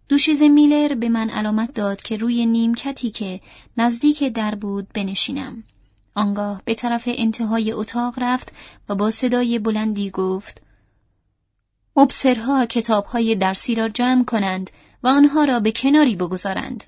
دوشیزه میلر به من علامت داد که روی نیمکتی که نزدیک در بود بنشینم. آنگاه به طرف انتهای اتاق رفت و با صدای بلندی گفت: مبصرها کتاب‌های درسی را جمع کنند و آنها را به کناری بگذارند.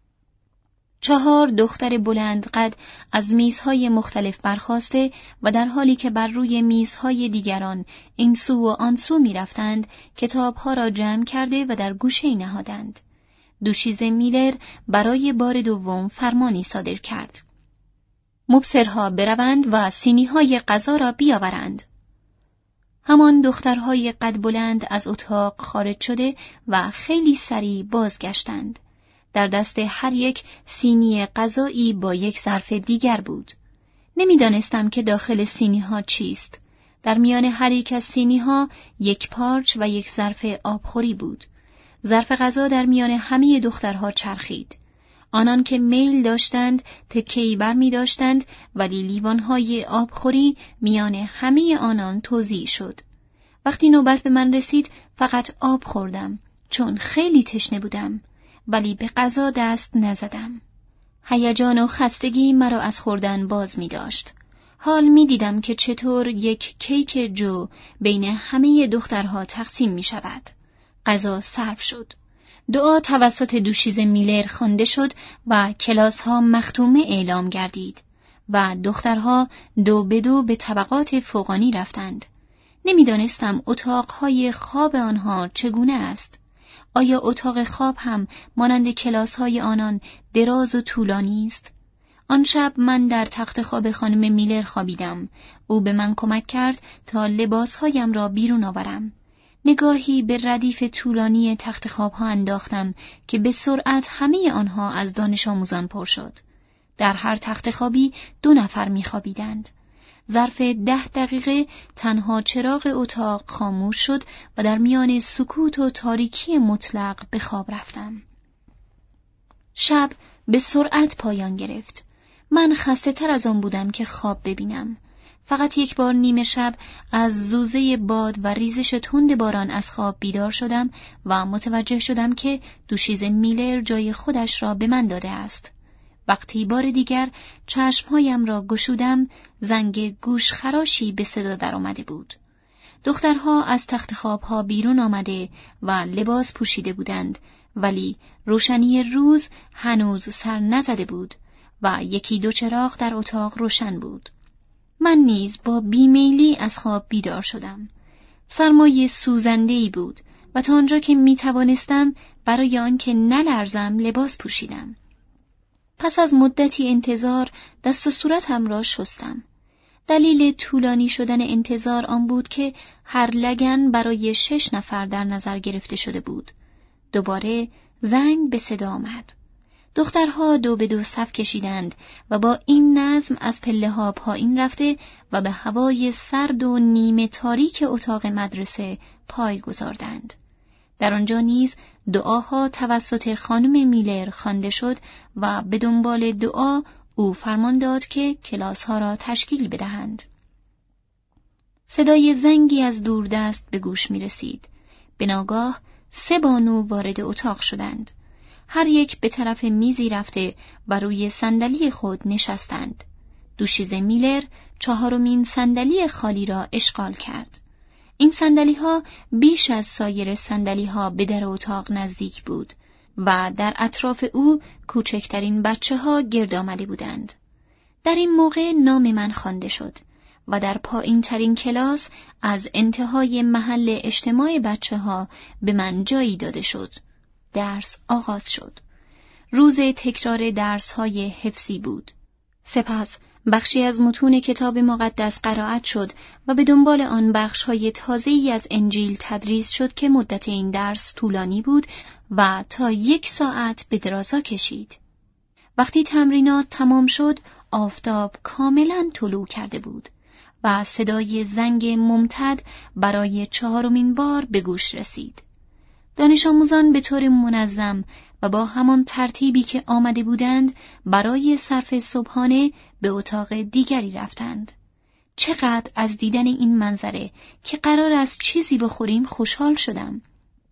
4 دختر بلند قد از میزهای مختلف برخاسته و در حالی که بر روی میزهای دیگران این سو و آن سو می رفتند، کتابها را جمع کرده و در گوشه‌ای نهادند. دوشیزه میلر برای بار دوم فرمانی صادر کرد: مبصرها بروند و سینی‌های غذا را بیاورند. همان دخترهای قد بلند از اتاق خارج شده و خیلی سریع بازگشتند. در دست هر یک سینی غذایی با یک ظرف دیگر بود. نمیدانستم که داخل سینی‌ها چیست. در میان هر یک از سینی‌ها یک پارچ و یک ظرف آبخوری بود. ظرف غذا در میان همه دخترها چرخید. آنان که میل داشتند تکه‌ای برمی داشتند، ولی لیوانهای آبخوری میان همه آنان توزیع شد. وقتی نوبت به من رسید فقط آب خوردم، چون خیلی تشنه بودم، ولی به غذا دست نزدم. هیجان و خستگی مرا از خوردن باز می داشت. حال می دیدم که چطور یک کیک جو بین همه دخترها تقسیم می شود. غذا صرف شد. دعا توسط دوشیزه میلر خوانده شد و کلاس‌ها مختومه اعلام گردید و دخترها 2 به 2 به طبقات فوقانی رفتند. نمیدانستم اتاقهای خواب آنها چگونه است. آیا اتاق خواب هم مانند کلاس‌های آنان دراز و طولانی است؟ آن شب من در تخت خواب خانم میلر خوابیدم. او به من کمک کرد تا لباسهایم را بیرون آورم. نگاهی به ردیف طولانی تخت خوابها انداختم که به سرعت همه آنها از دانش آموزان پر شد. در هر تخت خوابی 2 نفر می‌خوابیدند. ظرف 10 دقیقه تنها چراغ اتاق خاموش شد و در میان سکوت و تاریکی مطلق به خواب رفتم. شب به سرعت پایان گرفت. من خسته تر از آن بودم که خواب ببینم. فقط یک بار نیمه شب از زوزه باد و ریزش تند باران از خواب بیدار شدم و متوجه شدم که دوشیزه میلر جای خودش را به من داده است. وقتی بار دیگر چشمهایم را گشودم، زنگ گوش خراشی به صدا در آمده بود. دخترها از تخت خوابها بیرون آمده و لباس پوشیده بودند، ولی روشنی روز هنوز سر نزده بود و 1-2 چراغ در اتاق روشن بود. من نیز با بیمیلی از خواب بیدار شدم. سرمای سوزنده‌ای بود و تا آنجا که می توانستم برای آنکه نلرزم لباس پوشیدم. پس از مدتی انتظار دست و صورتم را شستم. دلیل طولانی شدن انتظار آن بود که هر لگن برای 6 نفر در نظر گرفته شده بود. دوباره زنگ به صدا آمد. دخترها 2 به 2 صف کشیدند و با این نظم از پله‌ها پایین رفته و به هوای سرد و نیمه تاریک اتاق مدرسه پای گذاردند. در آنجا نیز دعاها توسط خانم میلر خوانده شد و به دنبال دعا او فرمان داد که کلاس‌ها را تشکیل بدهند. صدای زنگی از دوردست به گوش می رسید. به ناگاه 3 بانو وارد اتاق شدند. هر یک به طرف میزی رفته و روی صندلی خود نشستند. دوشیزه میلر 4مین صندلی خالی را اشغال کرد. این صندلی‌ها بیش از سایر صندلی‌ها به در اتاق نزدیک بود و در اطراف او کوچکترین بچه‌ها گرد آمده بودند. در این موقع نام من خوانده شد و در پایین‌ترین کلاس از انتهای محل اجتماع بچه‌ها به من جایی داده شد. درس آغاز شد. روز تکرار درس‌های حفظی بود. سپس بخشی از متون کتاب مقدس قرائت شد و به دنبال آن بخش‌های تازه‌ای از انجیل تدریس شد که مدت این درس طولانی بود و تا 1 ساعت به درازا کشید. وقتی تمرینات تمام شد، آفتاب کاملاً طلوع کرده بود و صدای زنگ ممتد برای 4مین بار به گوش رسید. دانش آموزان به طور منظم و با همان ترتیبی که آمده بودند برای صرف صبحانه به اتاق دیگری رفتند. چقدر از دیدن این منظره که قرار است چیزی بخوریم خوشحال شدم.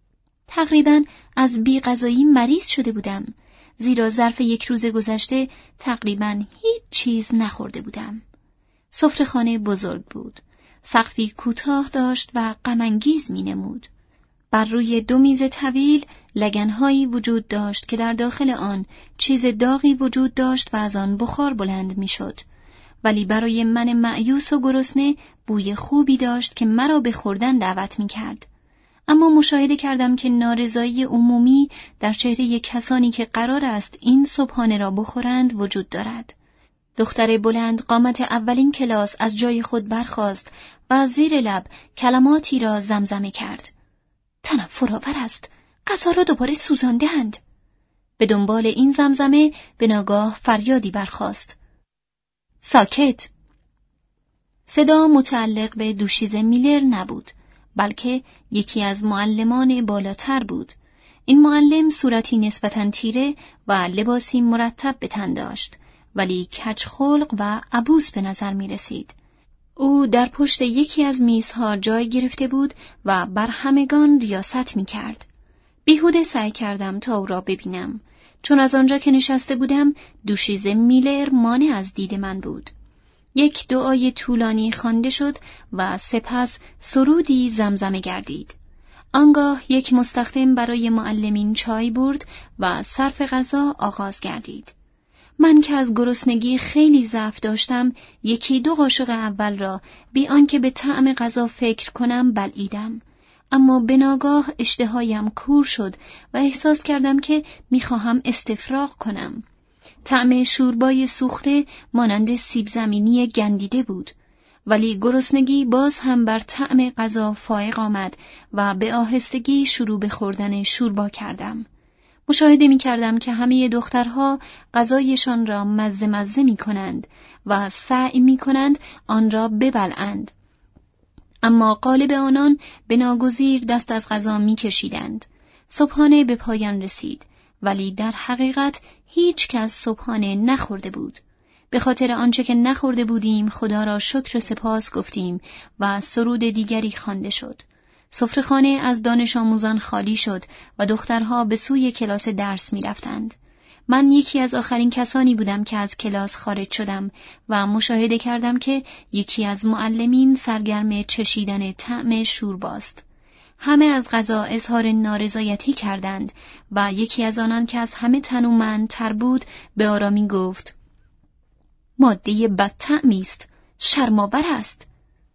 تقریباً از بی‌غذایی مریض شده بودم، زیرا ظرف 1 روز گذشته تقریباً هیچ چیز نخورده بودم. سفره‌خانه بزرگ بود. سقفی کوتاه داشت و غم‌انگیز می‌نمود. بر روی 2 میز طویل لگن‌هایی وجود داشت که در داخل آن چیز داغی وجود داشت و از آن بخار بلند می‌شد. ولی برای من مایوس و گرسنه بوی خوبی داشت که مرا به خوردن دعوت می‌کرد. اما مشاهده کردم که نارضایی عمومی در چهره کسانی که قرار است این صبحانه را بخورند وجود دارد. دختر بلند قامت اولین کلاس از جای خود برخاست و زیر لب کلماتی را زمزمه کرد. تنم فراور است، غذا را دوباره سوزانده‌اند. به دنبال این زمزمه به ناگاه فریادی برخاست. ساکت! صدا متعلق به دوشیزه میلر نبود، بلکه یکی از معلمان بالاتر بود. این معلم صورتی نسبتاً تیره و لباسی مرتب به تن داشت، ولی کج‌خلق و عبوس به نظر می رسید. او در پشت یکی از میزها جای گرفته بود و بر همگان ریاست می کرد. بیهوده سعی کردم تا او را ببینم، چون از آنجا که نشسته بودم دوشیزه میلر مانع از دید من بود. یک دعای طولانی خوانده شد و سپس سرودی زمزمه گردید. آنگاه یک مستخدم برای معلمین چای برد و صرف غذا آغاز گردید. من که از گرسنگی خیلی ضعف داشتم 1-2 قاشق اول را بی آنکه به طعم غذا فکر کنم بلعیدم، اما به ناگاه اشتهایم کور شد و احساس کردم که میخواهم استفراغ کنم. طعم شوربای سوخته مانند سیب زمینی گندیده بود، ولی گرسنگی باز هم بر طعم غذا فائق آمد و به آهستگی شروع به خوردن شوربا کردم. مشاهده می کردم که همه دخترها غذایشان را مزه می کنند و سعی می کنند آن را ببلعند، اما غالب آنان به ناگزیر دست از غذا می کشیدند. صبحانه به پایان رسید، ولی در حقیقت هیچ کس صبحانه نخورده بود. به خاطر آنچه که نخورده بودیم خدا را شکر و سپاس گفتیم و سرود دیگری خوانده شد. سفره‌خانه از دانش آموزان خالی شد و دخترها به سوی کلاس درس می رفتند. من یکی از آخرین کسانی بودم که از کلاس خارج شدم و مشاهده کردم که یکی از معلمین سرگرم چشیدن طعم شورباست. همه از غذا اظهار نارضایتی کردند و یکی از آنان که از همه تنومندتر بود به آرامی گفت: ماده بدطعمی است، شرم‌آور است.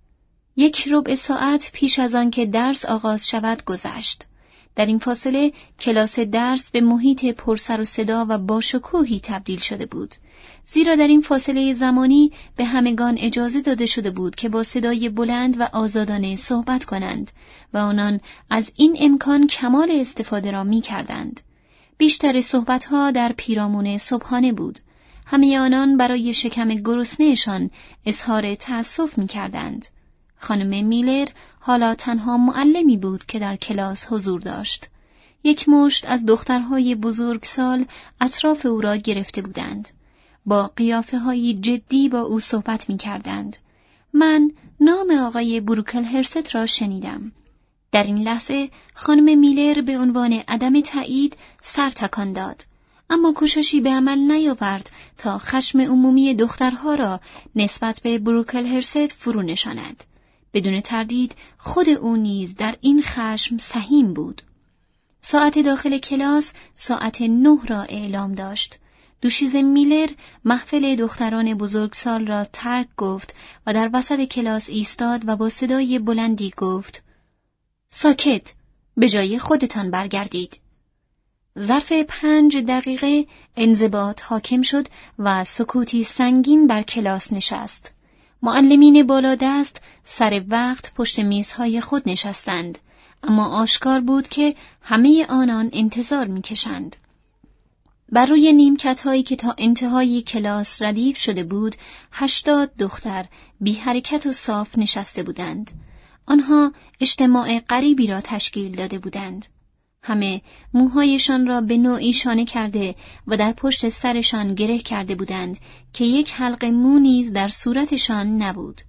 1/4 ساعت پیش از آن که درس آغاز شود گذشت. در این فاصله کلاس درس به محیط پرسر و صدا و باشکوهی تبدیل شده بود، زیرا در این فاصله زمانی به همگان اجازه داده شده بود که با صدای بلند و آزادانه صحبت کنند و آنان از این امکان کمال استفاده را می کردند. بیشتر صحبتها در پیرامون صبحانه بود. همه آنان برای شکم گرسنه‌شان اظهار تأسف می کردند. خانم میلر حالا تنها معلمی بود که در کلاس حضور داشت. 1 مشت از دخترهای بزرگسال اطراف او را گرفته بودند. با قیافه‌های جدی با او صحبت می کردند. من نام آقای بروکل هرست را شنیدم. در این لحظه خانم میلر به عنوان عدم تایید سر تکان داد، اما کوششی به عمل نیاورد تا خشم عمومی دخترها را نسبت به بروکل هرست فرو نشاند. بدون تردید خود او نیز در این خشم سهیم بود. ساعت داخل کلاس ساعت 9 را اعلام داشت. دوشیزه میلر محفل دختران بزرگسال را ترک گفت و در وسط کلاس ایستاد و با صدای بلندی گفت: ساکت، به جای خودتان برگردید. ظرف 5 دقیقه انضباط حاکم شد و سکوتی سنگین بر کلاس نشست. معلمین بالادست سر وقت پشت میزهای خود نشستند، اما آشکار بود که همه آنان انتظار می‌کشند. بر روی نیمکت‌هایی که تا انتهای کلاس ردیف شده بود 80 دختر بی حرکت و صاف نشسته بودند. آنها اجتماع غریبی را تشکیل داده بودند. همه موهایشان را به نوعی شانه کرده و در پشت سرشان گره کرده بودند که یک حلقه مو نیز در صورتشان نبود.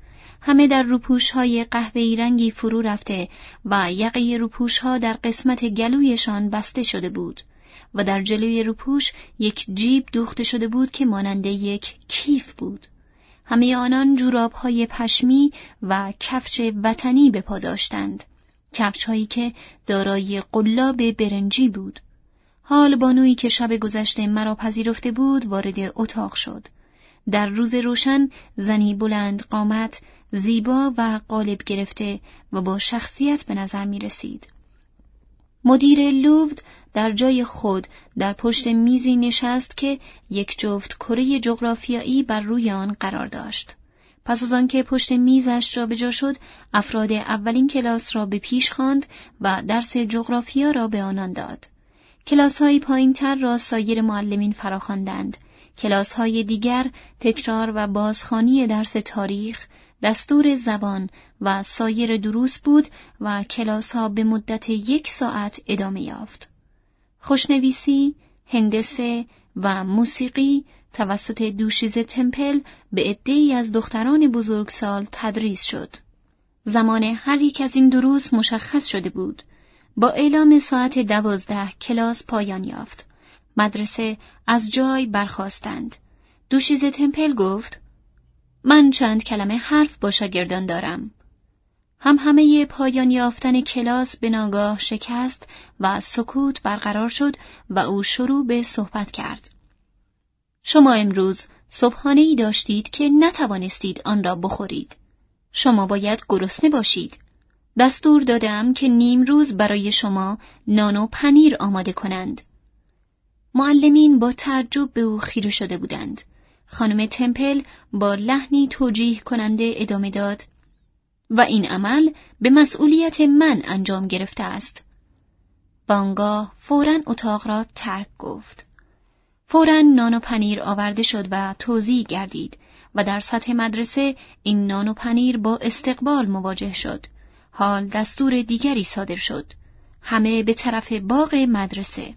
همه در روپوش‌های قهوه‌ای رنگی فرو رفته و یقه روپوش‌ها در قسمت گلویشان بسته شده بود و در جلوی روپوش یک جیب دوخته شده بود که مانند یک کیف بود. همه آنان جوراب‌های پشمی و کفش وطنی به پا داشتند، کفش‌هایی که دارای قلاب برنجی بود. حال بانویی که شب گذشته مرا پذیرفته بود وارد اتاق شد. در روز روشن زنی بلند قامت، زیبا و قالب گرفته و با شخصیت به نظر می رسید. مدیر لوورد در جای خود در پشت میزی نشست که یک جفت کره جغرافیایی بر روی آن قرار داشت. پس از آنکه پشت میزش جابجا شد، افراد اولین کلاس را به پیش خواند و درس جغرافیا را به آنان داد. کلاس‌های پایین‌تر را سایر معلمین فراخواندند. کلاس‌های دیگر تکرار و بازخوانی درس تاریخ، دستور زبان و سایر دروس بود و کلاس‌ها به مدت 1 ساعت ادامه یافت. خوشنویسی، هندسه و موسیقی توسط دوشیزه تمپل به عده‌ای از دختران بزرگسال تدریس شد. زمان هر یک از این دروس مشخص شده بود. با اعلام ساعت 12 کلاس پایان یافت. مدرسه از جای برخاستند. دوشیزه تمپل گفت: من چند کلمه حرف با شاگردان دارم. همه پایان یافتن کلاس به ناگاه شکست و سکوت برقرار شد و او شروع به صحبت کرد. شما امروز صبحانه‌ای داشتید که نتوانستید آن را بخورید. شما باید گرسنه باشید. دستور دادم که نیم روز برای شما نان و پنیر آماده کنند. معلمین با تعجب به او خیره شده بودند. خانم تمپل با لحنی توجیه کننده ادامه داد: و این عمل به مسئولیت من انجام گرفته است. و آنگاه فوراً اتاق را ترک گفت. فوراً نان و پنیر آورده شد و توزیع گردید و در سطح مدرسه این نان و پنیر با استقبال مواجه شد. حال دستور دیگری صادر شد. همه به طرف باغ مدرسه.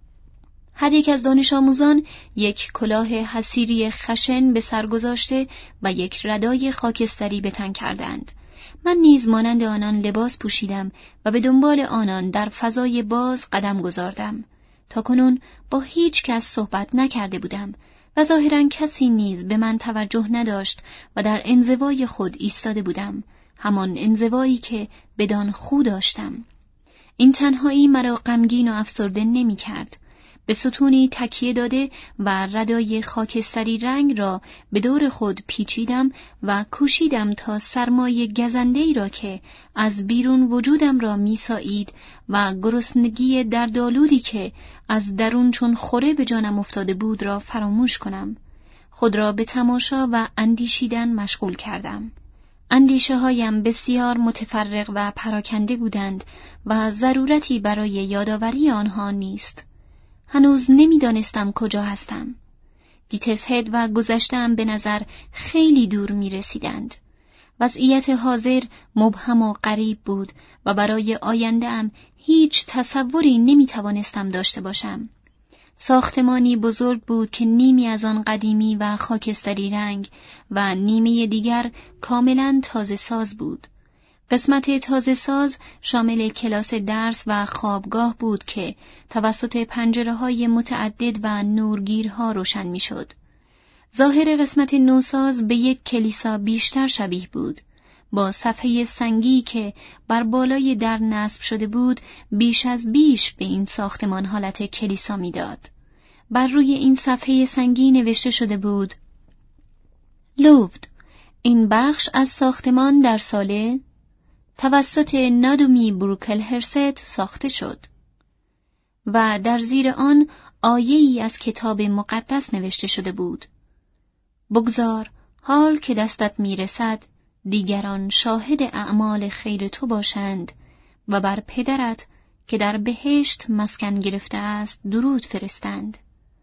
هر یک از دانش آموزان یک کلاه حصیری خشن به سر گذاشته و یک ردای خاکستری به تن کردند. من نیز مانند آنان لباس پوشیدم و به دنبال آنان در فضای باز قدم گذاردم. تاکنون با هیچ کس صحبت نکرده بودم و ظاهراً کسی نیز به من توجه نداشت و در انزوای خود ایستاده بودم، همان انزوایی که بدان خو داشتم. این تنهایی مرا غمگین و افسرده نمی کرد. به ستونی تکیه داده و ردای خاکستری رنگ را به دور خود پیچیدم و کوشیدم تا سرمای گزنده‌ای را که از بیرون وجودم را میسایید و گرسنگی دردآلودی که از درون چون خوره به جانم افتاده بود را فراموش کنم. خود را به تماشا و اندیشیدن مشغول کردم. اندیشه هایم بسیار متفرق و پراکنده بودند و ضرورتی برای یادآوری آنها نیست. هنوز نمیدانستم کجا هستم. گیتسهد و گذشته‌ام به نظر خیلی دور می رسیدند. وضعیت حاضر مبهم و غریب بود و برای آینده‌ام هیچ تصوری نمی توانستم داشته باشم. ساختمانی بزرگ بود که نیمی از آن قدیمی و خاکستری رنگ و نیمه دیگر کاملاً تازه ساز بود. قسمت تازه ساز شامل کلاس درس و خوابگاه بود که توسط پنجره‌های متعدد و نورگیرها روشن می‌شد. ظاهر قسمت نوساز به یک کلیسا بیشتر شبیه بود، با صفحه سنگی که بر بالای در نصب شده بود بیش از بیش به این ساختمان حالت کلیسا می‌داد. بر روی این صفحه سنگی نوشته شده بود: لوورد، این بخش از ساختمان در سال توسط نادومی بروکلهرست ساخته شد. و در زیر آن آیه‌ای از کتاب مقدس نوشته شده بود: بگذار حال که دستت میرسد دیگران شاهد اعمال خیر تو باشند و بر پدرت که در بهشت مسکن گرفته است درود فرستند.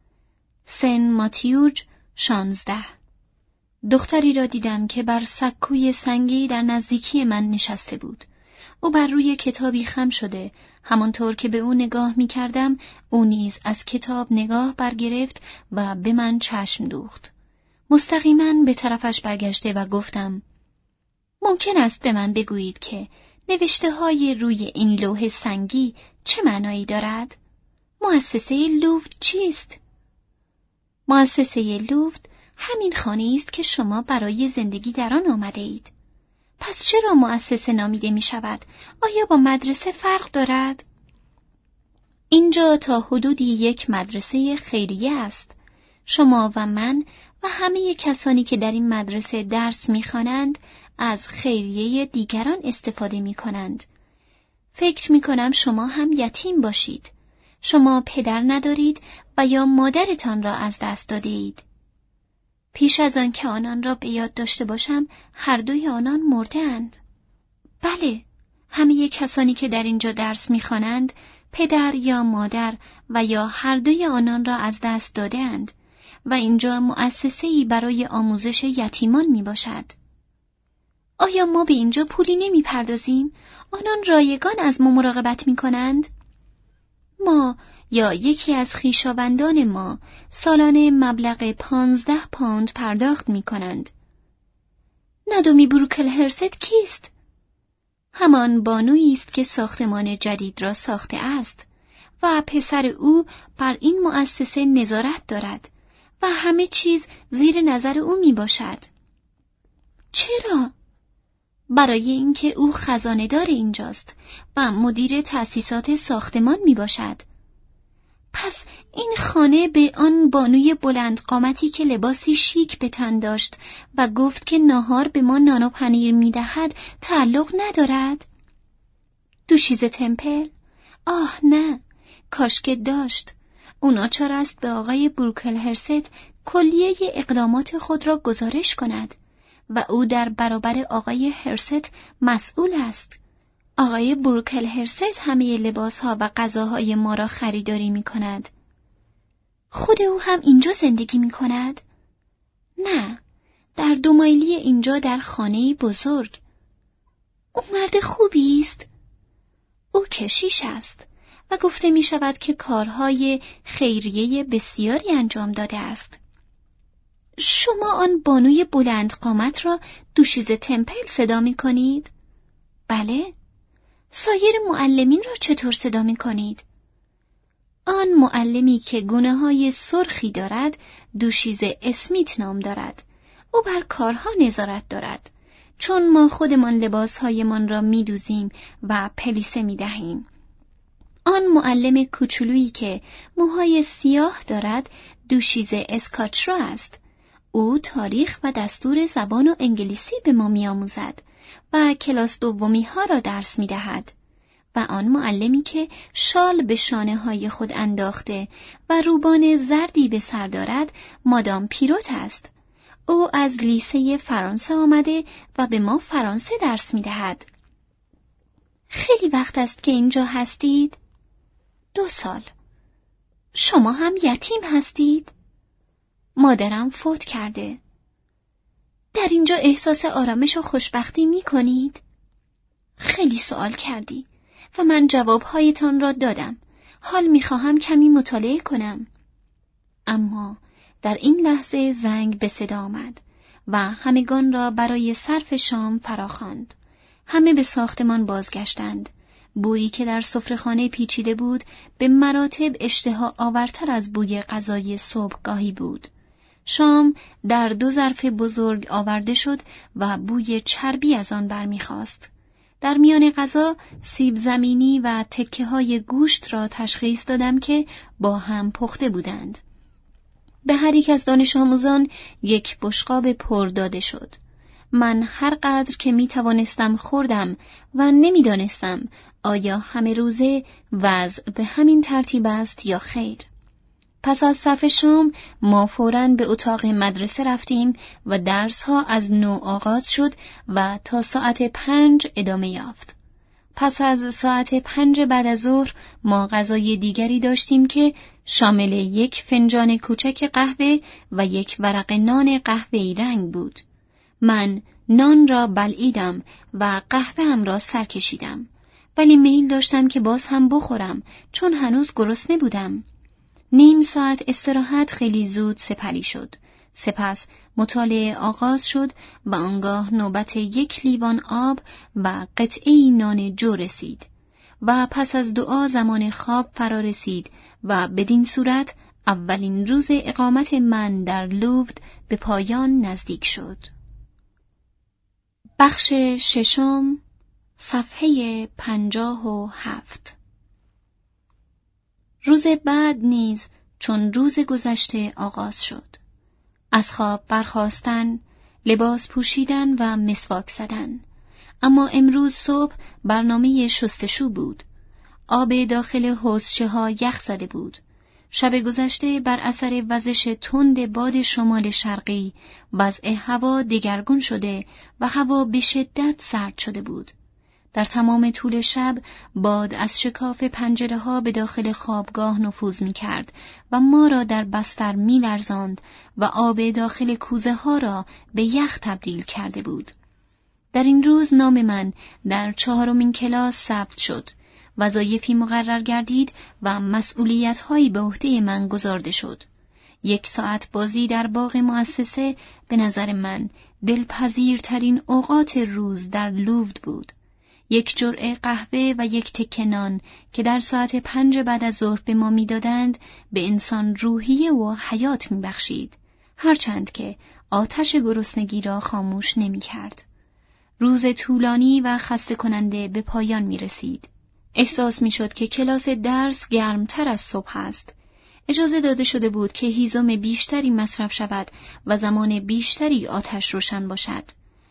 سن ماتیوج 16. دختری را دیدم که بر سکوی سنگی در نزدیکی من نشسته بود. او بر روی کتابی خم شده، همانطور که به او نگاه می کردم، او نیز از کتاب نگاه برگرفت و به من چشم دوخت. مستقیما به طرفش برگشته و گفتم: ممکن است به من بگویید که نوشته های روی این لوح سنگی چه معنایی دارد؟ مؤسسه لوفت چیست؟ مؤسسه لوفت همین خانه‌ای است که شما برای زندگی در آن آمده اید. پس چرا مؤسسه نامیده می شود؟ آیا با مدرسه فرق دارد؟ اینجا تا حدودی یک مدرسه خیریه است. شما و من و همه کسانی که در این مدرسه درس می‌خوانند از خیریه دیگران استفاده می‌کنند. فکر می‌کنم شما هم یتیم باشید. شما پدر ندارید و یا مادرتان را از دست داده اید. پیش از آن که آنان را به یاد داشته باشم، هر دوی آنان مرده اند. بله، همه کسانی که در اینجا درس می‌خوانند، پدر یا مادر و یا هر دوی آنان را از دست داده اند و اینجا مؤسسه‌ای برای آموزش یتیمان میباشد. آیا ما به اینجا پولی نمیپردازیم؟ آنان رایگان از ما مراقبت میکنند؟ ما یا یکی از خویشاوندان ما سالانه مبلغ 15 پوند پرداخت میکنند. ندومی بروکلهرست کیست؟ همان بانویی است که ساختمان جدید را ساخته است و پسر او بر این مؤسسه نظارت دارد و همه چیز زیر نظر او می باشد. چرا؟ برای اینکه او خزانه‌دار اینجاست و مدیر تأسیسات ساختمان می باشد. پس این خانه به آن بانوی بلند قامتی که لباسی شیک به تن داشت و گفت که ناهار به ما نان و پنیر می دهد تعلق ندارد؟ دوشیزه تمپل؟ آه نه، کاش که داشت. او ناچار است به آقای بروکلهرست کلیه اقدامات خود را گزارش کند و او در برابر آقای هرست مسئول است. آقای بروکلهرست همه لباسها و غذاهای ما را خریداری می کند. خود او هم اینجا زندگی می کند؟ نه، در 2 مایلی اینجا در خانه‌ای بزرگ. او مرد خوبی است. او کشیش است و گفته می شود که کارهای خیریه بسیاری انجام داده است. شما آن بانوی بلند قامت را دوشیزه تمپل صدا می کنید؟ بله. سایر معلمین را چطور صدا می کنید؟ آن معلمی که گونه های سرخی دارد دوشیزه اسمیت نام دارد. او بر کارها نظارت دارد. چون ما خودمان لباسهایمان را می دوزیم و پلیسه می دهیم. آن معلم کوچولویی که موهای سیاه دارد دوشیزه اسکاچرا است. او تاریخ و دستور زبان و انگلیسی به ما می آموزد و کلاس دومی ها را درس می دهد. و آن معلمی که شال به شانه های خود انداخته و روبان زردی به سر دارد مادام پیروت است. او از لیسه فرانسه آمده و به ما فرانسه درس می دهد. خیلی وقت است که اینجا هستید؟ 2 سال. شما هم یتیم هستید؟ مادرم فوت کرده. در اینجا احساس آرامش و خوشبختی می کنید؟ خیلی سوال کردی و من جوابهایتان را دادم. حال می خواهم کمی مطالعه کنم. اما در این لحظه زنگ به صدا آمد و همگان را برای صرف شام فراخواند. همه به ساختمان بازگشتند. بویی که در سفره‌خانه پیچیده بود به مراتب اشتها آورتر از بوی غذای صبحگاهی بود. شام در 2 ظرف بزرگ آورده شد و بوی چربی از آن برمیخاست. در میان غذا سیب زمینی و تکه‌های گوشت را تشخیص دادم که با هم پخته بودند. به هر یک از دانش آموزان 1 بشقاب پر داده شد. من هر قدر که می توانستم خوردم و نمی دانستم آیا همه روزه وضع به همین ترتیب است یا خیر. پس از صرف شام ما فوراً به اتاق مدرسه رفتیم و درس ها از 9 آغاز شد و تا ساعت 5 ادامه یافت. پس از ساعت 5 بعد از ظهر ما غذای دیگری داشتیم که شامل 1 فنجان کوچک قهوه و 1 ورق نان قهوه‌ای رنگ بود. من نان را بلعیدم و قهوه‌ام را سر کشیدم، ولی میل داشتم که باز هم بخورم چون هنوز گرسنه بودم. نیم ساعت استراحت خیلی زود سپری شد. سپس مطالعه آغاز شد و آنگاه نوبت 1 لیوان آب و قطعه‌ای نان جو رسید و پس از دعا زمان خواب فرا رسید و بدین صورت اولین روز اقامت من در لوورد به پایان نزدیک شد. بخش 6، صفحه 57. روز بعد نیز چون روز گذشته آغاز شد. از خواب برخاستن، لباس پوشیدن و مسواک زدن. اما امروز صبح برنامه شستشو بود. آب داخل حوضچه‌ها یخ زده بود. شب گذشته بر اثر وزش تند باد شمال شرقی وضع هوا دگرگون شده و هوا به شدت سرد شده بود. در تمام طول شب باد از شکاف پنجره‌ها به داخل خوابگاه نفوذ می‌کرد و ما را در بستر می‌لرزاند و آب داخل کوزه‌ها را به یخ تبدیل کرده بود. در این روز نام من در 4مین کلاس ثبت شد. وظایفی مقرر گردید و مسئولیت‌هایی به عهده من گذارده شد. 1 ساعت بازی در باغ مؤسسه به نظر من دلپذیرترین اوقات روز در لوورد بود. 1 جرعه قهوه و 1 تکه نان که در ساعت 5 بعد از ظهر به ما می‌دادند به انسان روحیه و حیات می‌بخشید، هرچند که آتش گرسنگی را خاموش نمی‌کرد. روز طولانی و خسته کننده به پایان می‌رسید. احساس می‌شد که کلاس درس گرمتر از صبح است. اجازه داده شده بود که هیزم بیشتری مصرف شود و زمان بیشتری آتش روشن باشد.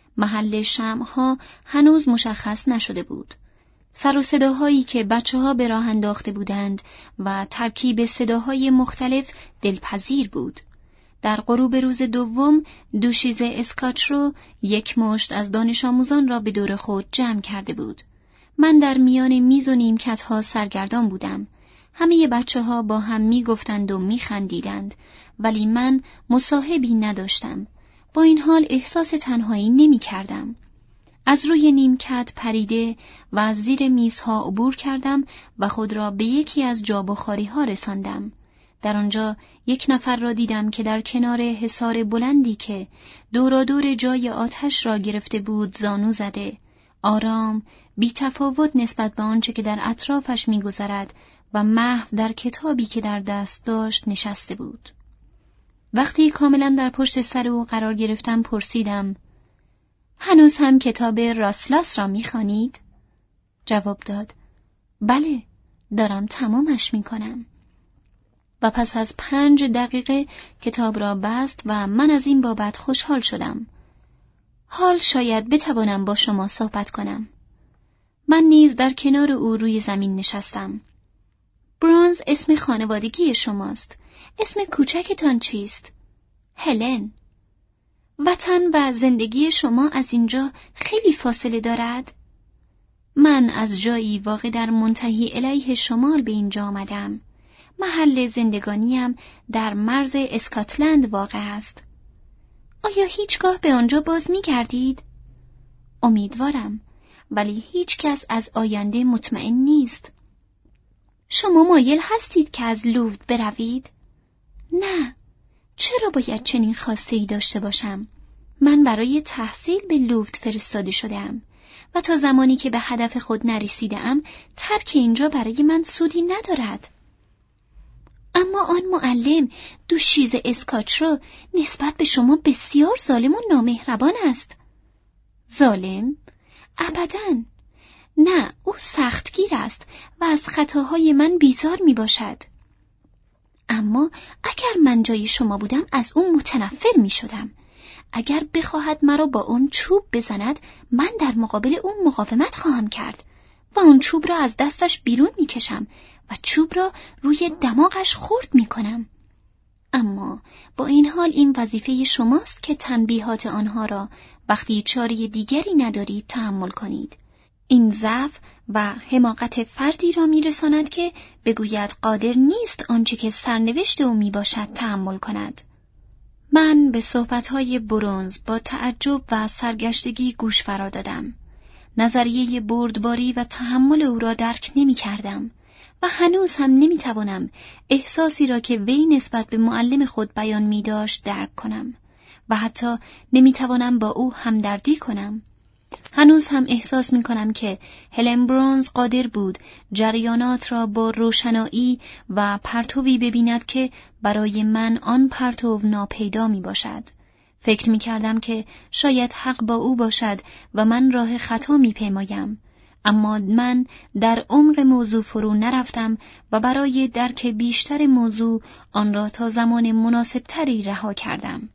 محل شمع‌ها هنوز مشخص نشده بود. سر و صداهایی که بچه‌ها به راه انداخته بودند و ترکیب صداهای مختلف دلپذیر بود. در غروب روز دوم دوشیزه اسکاچ رو 1 مشت از دانش آموزان را به دور خود جمع کرده بود. من در میان میز و نیمکت‌ها سرگردان بودم. همه بچه‌ها با هم می‌گفتند و می‌خندیدند، ولی من مصاحبی نداشتم. با این حال احساس تنهایی نمی‌کردم. از روی نیمکت پریده و از زیر میزها عبور کردم و خود را به یکی از جابخواری‌ها رساندم. در آنجا 1 نفر را دیدم که در کنار حصار بلندی که دورادور جای آتش را گرفته بود زانو زده، آرام، بی تفاوت نسبت به آنچه که در اطرافش می‌گذرد و محو در کتابی که در دست داشت نشسته بود. وقتی کاملا در پشت سر او قرار گرفتم پرسیدم: هنوز هم کتاب راسلاس را می‌خوانید؟ جواب داد: بله، دارم تمامش می‌کنم. و پس از 5 دقیقه کتاب را بست و من از این بابت خوشحال شدم. حال شاید بتوانم با شما صحبت کنم. من نیز در کنار او روی زمین نشستم. برونز اسم خانوادگی شماست. اسم کوچکتان چیست؟ هلن. وطن و زندگی شما از اینجا خیلی فاصله دارد؟ من از جایی واقع در منتهی الیه شمال به اینجا آمدم. محل زندگانیم در مرز اسکاتلند واقع است. آیا هیچگاه به آنجا باز می گردید؟ امیدوارم، ولی هیچ کس از آینده مطمئن نیست. شما مایل هستید که از لوورد بروید؟ نه. چرا باید چنین خواسته‌ای داشته باشم؟ من برای تحصیل به لوورد فرستاده شدم و تا زمانی که به هدف خود نرسیدم ترک اینجا برای من سودی ندارد. اما آن معلم دوشیز اسکاچ را نسبت به شما بسیار ظالم و نامهربان است. ظالم؟ ابداً. نه، او سختگیر است و از خطاهای من بیزار می باشد. اما اگر من جای شما بودم از او متنفر می شدم. اگر بخواهد مرا با اون چوب بزند من در مقابل اون مقاومت خواهم کرد و اون چوب را از دستش بیرون می کشم و چوب را روی دماغش خرد می کنم. اما با این حال این وظیفه شماست که تنبیهات آنها را وقتی چاره دیگری ندارید تحمل کنید. این ضعف و حماقت فردی را می‌رساند که بگوید قادر نیست آنچه که سرنوشت او میباشد تحمل کند. من به صحبت‌های برونز با تعجب و سرگشتگی گوش فرا دادم. نظریه بردباری و تحمل او را درک نمی‌کردم و هنوز هم نمیتوانم احساسی را که وی نسبت به معلم خود بیان می‌داشت درک کنم و حتی نمیتوانم با او همدردی کنم. هنوز هم احساس می‌کنم که هلن برونز قادر بود جریانات را با روشنایی و پرتوی ببیند که برای من آن پرتو ناپیدا میباشد. فکر می‌کردم که شاید حق با او باشد و من راه خطا می‌پیمایم، اما من در عمق موضوع فرو نرفتم و برای درک بیشتر موضوع آن را تا زمان مناسبتری رها کردم.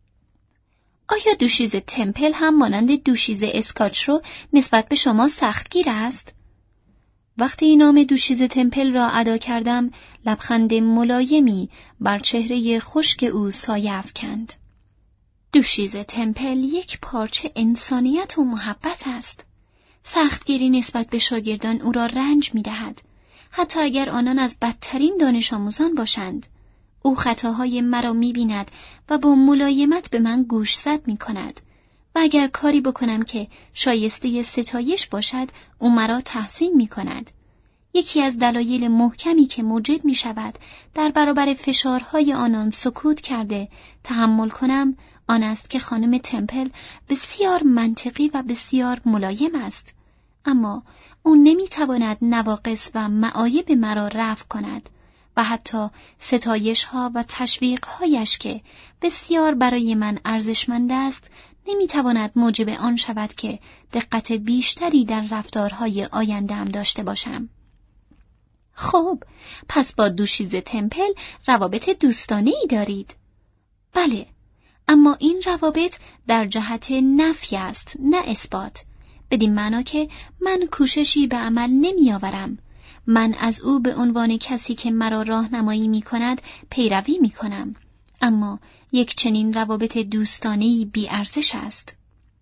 آیا دوشیزه تمپل هم مانند دوشیزه اسکاتچرو نسبت به شما سختگیر است؟ وقتی نام دوشیزه تمپل را ادا کردم، لبخند ملایمی بر چهره خشک او سایه افکند. دوشیزه تمپل یک پارچه انسانیت و محبت است. سختگیری نسبت به شاگردان او را رنج می‌دهد، حتی اگر آنان از بدترین دانش آموزان باشند. او خطاهای مرا می‌بیند و با ملایمت به من گوشزد می‌کند و اگر کاری بکنم که شایسته ستایش باشد، او مرا تحسین می‌کند. یکی از دلایل محکمی که موجب می‌شود در برابر فشارهای آنان سکوت کرده تحمل کنم، آن است که خانم تمپل بسیار منطقی و بسیار ملایم است، اما او نمی‌تواند نواقص و معایب مرا رفع کند و حتی ستایش‌ها و تشویق‌هایش که بسیار برای من ارزشمند است نمی‌تواند موجب آن شود که دقت بیشتری در رفتارهای آینده‌ام داشته باشم. خب، پس با دوشیزه تمپل روابط دوستانه‌ای دارید؟ بله، اما این روابط در جهت نفی است، نه اثبات. بدین معنا که من کوششی به عمل نمی‌آورم. من از او به عنوان کسی که مرا راهنمایی می‌کند پیروی می‌کنم، اما یک چنین روابط دوستانه‌ای بی‌ارزش است.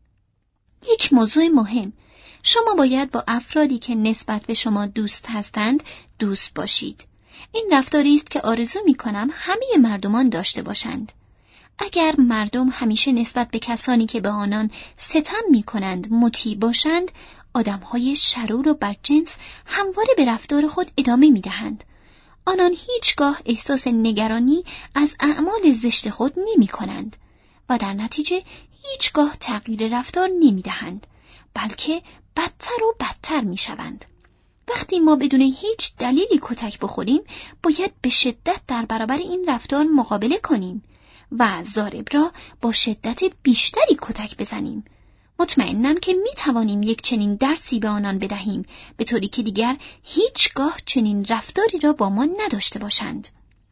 یک موضوع مهم: شما باید با افرادی که نسبت به شما دوست هستند دوست باشید. این رفتاری است که آرزو می‌کنم همه مردمان داشته باشند. اگر مردم همیشه نسبت به کسانی که به آنان ستم می‌کنند مطیع باشند، آدم‌های شرور و بدجنس همواره به رفتار خود ادامه می‌دهند. آنان هیچگاه احساس نگرانی از اعمال زشت خود نمی‌کنند و در نتیجه هیچگاه تغییر رفتار نمی‌دهند، بلکه بدتر و بدتر می‌شوند. وقتی ما بدون هیچ دلیلی کتک بخوریم، باید به شدت در برابر این رفتار مقابله کنیم و ضارب را با شدت بیشتری کتک بزنیم. مطمئنم که می توانیم یک چنین درسی به آنان بدهیم، به طوری که دیگر هیچگاه چنین رفتاری را با ما نداشته باشند.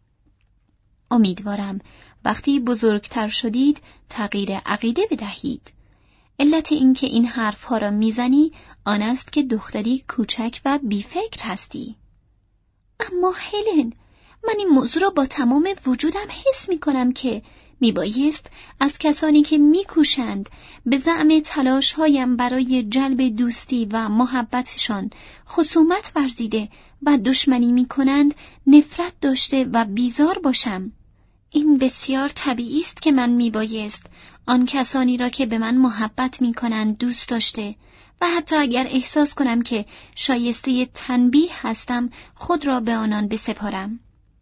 امیدوارم وقتی بزرگتر شدید تغییر عقیده بدهید. علت اینکه این حرفها را میزنی آن است که دختری کوچک و بیفکر هستی. اما هلن، من این موضوع را با تمام وجودم حس میکنم که میبایست از کسانی که میکوشند به زعم تلاشهایم برای جلب دوستی و محبتشان خصومت ورزیده و دشمنی میکنند نفرت داشته و بیزار باشم. این بسیار طبیعی است که من میبایست آن کسانی را که به من محبت میکنند دوست داشته و حتی اگر احساس کنم که شایسته تنبیه هستم خود را به آنان بسپارم.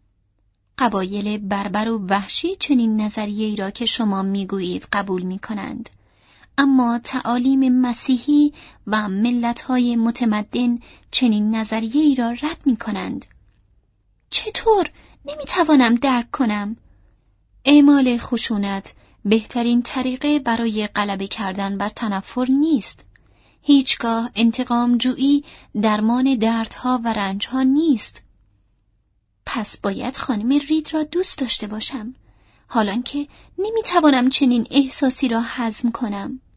قبایل بربر و وحشی چنین نظریه‌ای را که شما میگویید قبول میکنند، اما تعالیم مسیحی و ملت‌های متمدن چنین نظریه‌ای را رد میکنند. چطور؟ نمیتوانم درک کنم. اعمال خشونت بهترین طریقه برای غلبه کردن بر تنفر نیست. هیچگاه انتقام جویی درمان دردها و رنجها نیست. پس باید خانم رید را دوست داشته باشم، حالان که نمیتوانم چنین احساسی را هضم کنم.